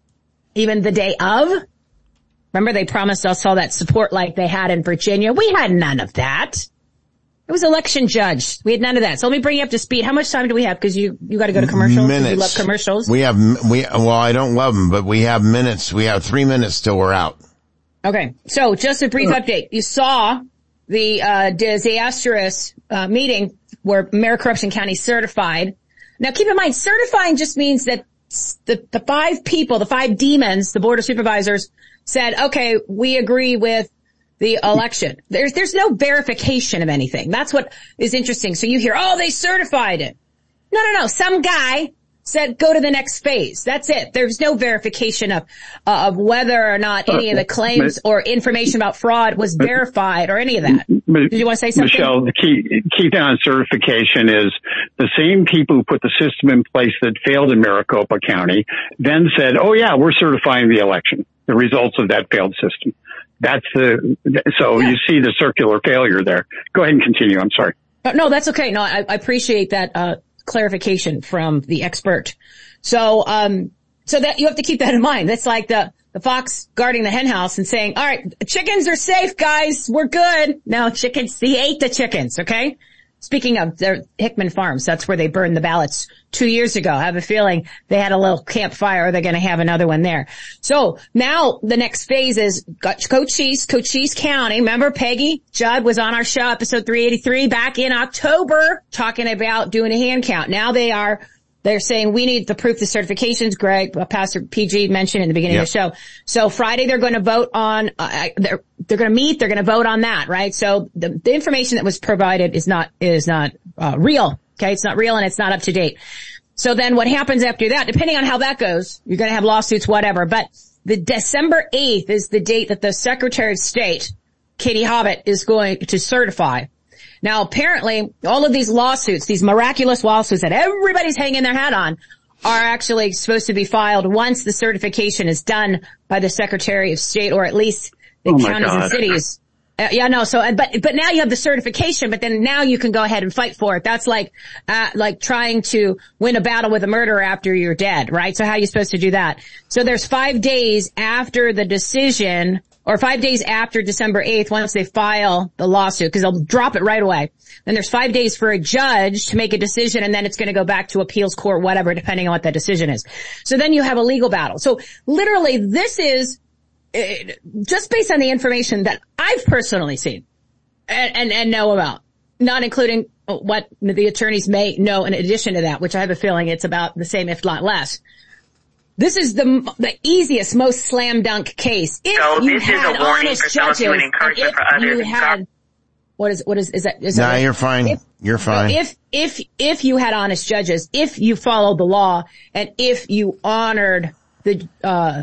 even the day of? Remember, they promised us all that support like they had in Virginia. We had none of that. It was election judged. We had none of that. So let me bring you up to speed. How much time do we have? Because you, you got to go to commercials. Minutes. You love commercials. We have, we, well, I don't love them, but we have minutes. We have three minutes till we're out. Okay. So just a brief update. You saw the, uh, disastrous, uh, meeting where Maricopa County certified. Now keep in mind, certifying just means that the, the five people, the five demons, the board of supervisors said, okay, we agree with the election. There's, there's no verification of anything. That's what is interesting. So you hear, oh, they certified it. No, no, no. Some guy said, go to the next phase. That's it. There's no verification of, uh, of whether or not any of the claims or information about fraud was verified or any of that. Did you want to say something? Michelle, the key, key thing on certification is the same people who put the system in place that failed in Maricopa County then said, oh yeah, we're certifying the election, the results of that failed system. That's the, so yeah. You see the circular failure there. Go ahead and continue. I'm sorry. No, that's okay. No, I, I appreciate that, uh, clarification from the expert. So, um, so that you have to keep that in mind. That's like the, the fox guarding the hen house and saying, all right, chickens are safe, guys. We're good. No, chickens, he ate the chickens. Okay. Speaking of their Hickman Farms, that's where they burned the ballots two years ago. I have a feeling they had a little campfire. They're going to have another one there. So now the next phase is Cochise, Cochise County. Remember Peggy Judd was on our show, episode three eighty-three, back in October, talking about doing a hand count. Now they are, they're saying we need the proof, the certifications. Greg, uh, Pastor P G mentioned in the beginning yep. of the show. So Friday they're going to vote on, uh, they're, they're going to meet, they're going to vote on that, right? So the, the information that was provided is not, is not, uh, real. Okay. It's not real and it's not up to date. So then what happens after that, depending on how that goes, you're going to have lawsuits, whatever. But the December eighth is the date that the Secretary of State, Katie Hobbit, is going to certify. Now, apparently, all of these lawsuits, these miraculous lawsuits that everybody's hanging their hat on, are actually supposed to be filed once the certification is done by the Secretary of State, or at least the oh counties and cities. Uh, yeah, no, so, but, but now you have the certification, but then now you can go ahead and fight for it. That's like, uh, like trying to win a battle with a murderer after you're dead, right? So how are you supposed to do that? So there's five days after the decision, or five days after December eighth, once they file the lawsuit, because they'll drop it right away. Then there's five days for a judge to make a decision, and then it's going to go back to appeals court, whatever, depending on what that decision is. So then you have a legal battle. So literally, this is, uh, just based on the information that I've personally seen and, and, and know about, not including what the attorneys may know in addition to that, which I have a feeling it's about the same, if not less. This is the the easiest, most slam dunk case. If so you this had is a warning honest for some judges, of you and encouragement if for others. you had, what is what is is that? Is nah, that you're fine. If, you're fine. If if if you had honest judges, if you followed the law, and if you honored the uh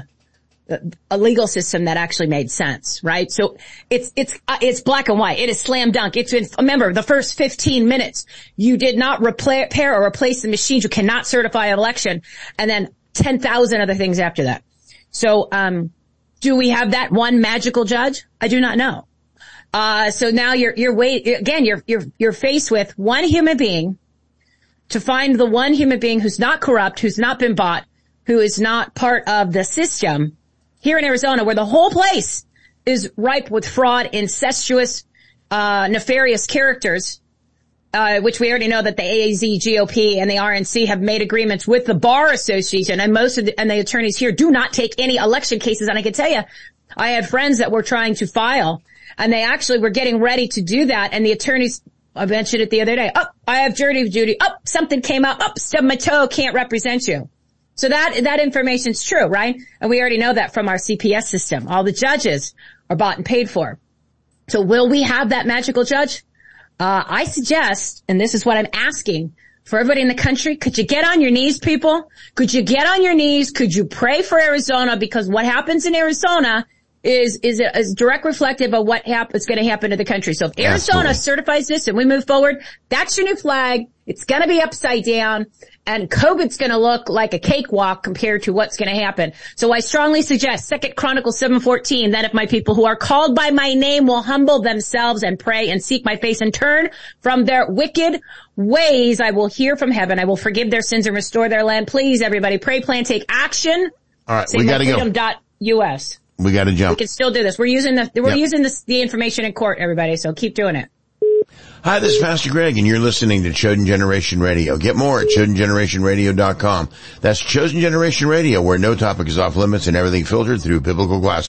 a legal system that actually made sense, right? So it's it's uh, it's black and white. It is slam dunk. It's been, remember, the first fifteen minutes you did not repair or replace the machines. You cannot certify an election, and then ten thousand other things after that. So, um, do we have that one magical judge? I do not know. Uh, so now you're, you're wait, again, you're, you're, you're faced with one human being to find the one human being who's not corrupt, who's not been bought, who is not part of the system here in Arizona, where the whole place is ripe with fraud, incestuous, uh, nefarious characters. Uh, which we already know that the A A Z, G O P, and the R N C have made agreements with the Bar Association, and most of the, and the attorneys here do not take any election cases. And I can tell you, I had friends that were trying to file, and they actually were getting ready to do that, and the attorneys, I mentioned it the other day, oh, I have jury duty, oh, something came up, oh, stub my toe, can't represent you. So that, that information's true, right? And we already know that from our C P S system. All the judges are bought and paid for. So will we have that magical judge? Uh, I suggest, and this is what I'm asking, for everybody in the country, could you get on your knees, people? Could you get on your knees? Could you pray for Arizona? Because what happens in Arizona is, is, a, is direct reflective of what hap- is going to happen to the country. So if Arizona Absolutely. certifies this and we move forward, that's your new flag. It's going to be upside down, and COVID's going to look like a cakewalk compared to what's going to happen. So I strongly suggest Second Chronicles seven fourteen, that if my people who are called by my name will humble themselves and pray and seek my face and turn from their wicked ways, I will hear from heaven. I will forgive their sins and restore their land. Please, everybody, pray, plan, take action. All right, we got to go. Dot U S. We got to jump. We can still do this. We're using the we're yep. using this, the information in court, everybody. So keep doing it. Hi, this is Pastor Greg, and you're listening to Chosen Generation Radio. Get more at chosen generation radio dot com. That's Chosen Generation Radio, where no topic is off limits and everything filtered through biblical glass.